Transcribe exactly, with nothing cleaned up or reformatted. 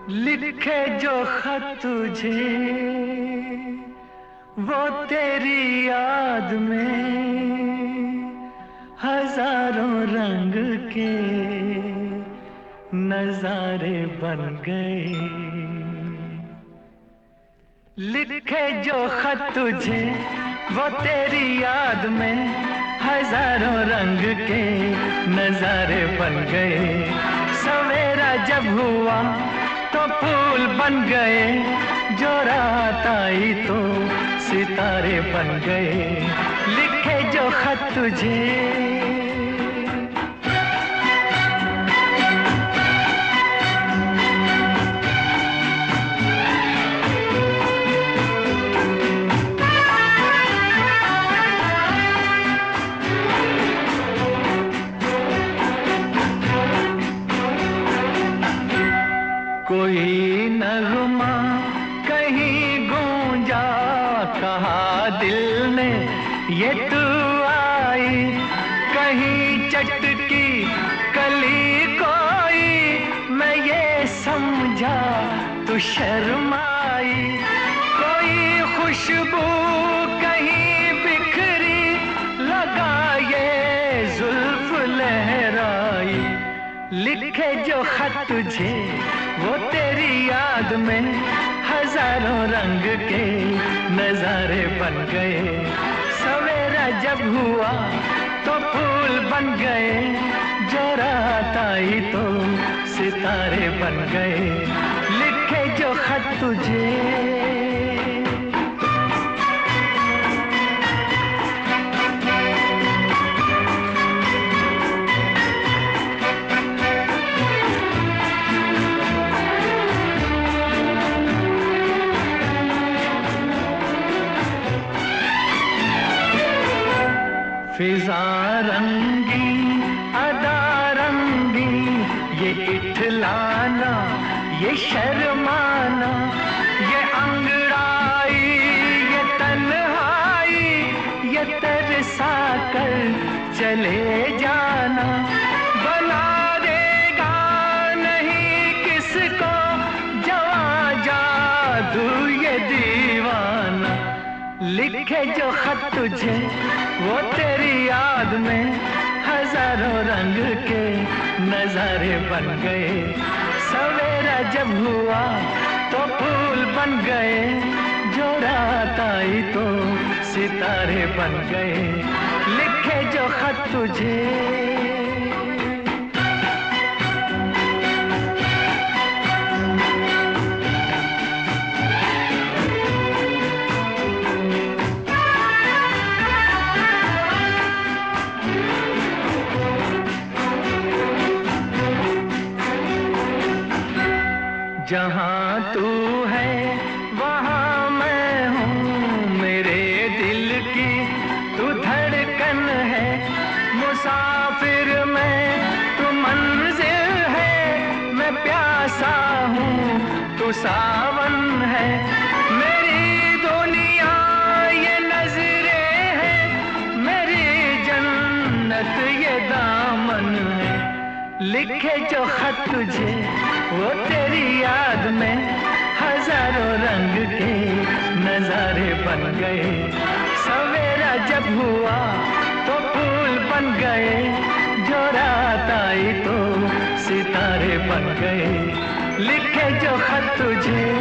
लिखे जो खत तुझे वो तेरी याद में हजारों रंग के नजारे बन गए। लिखे जो खत तुझे वो तेरी याद में हजारों रंग के नजारे बन गए। सवेरा जब हुआ तो फूल बन गए, जो रात आई तो सितारे बन गए। लिखे जो खत तुझे कोई नगमा कहीं गूंजा, कहा दिल ने ये तू आई। कहीं चटकी कली कोई, मैं ये समझा तू शर्माई। कोई खुशबू कहीं बिखरी, लगा ये जुल्फ लहराई। लिखे जो खत तुझे वो तेरी याद में हजारों रंग के नजारे बन गए। सवेरा जब हुआ तो फूल बन गए, जो रात आई तो सितारे बन गए। लिखे जो खत तुझे फिजा रंगी अदा रंगी, ये इठलाना ये शर्माना, ये अंगड़ाई ये तन्हाई, ये तरसा कर चले जाना। बना देगा नहीं किसको जवां जादू ये दीवाना। लिखे जो खत तुझे वो तेरी याद में हजारों रंग के नजारे बन गए। सवेरा जब हुआ तो फूल बन गए, जो रात आई तो सितारे बन गए। लिखे जो खत तुझे जहाँ तू है वहाँ मैं हूँ, मेरे दिल की तू धड़कन है। मुसाफिर मैं तू मंजिल है, मैं प्यासा हूँ तू सावन है। मेरी दुनिया ये नजरें है, मेरी जन्नत ये दामन है। लिखे जो खत तुझे वो तेरी याद में हजारों रंग के नजारे बन गए। सवेरा जब हुआ तो फूल बन गए, जो रात आई तो सितारे बन गए। लिखे जो खत तुझे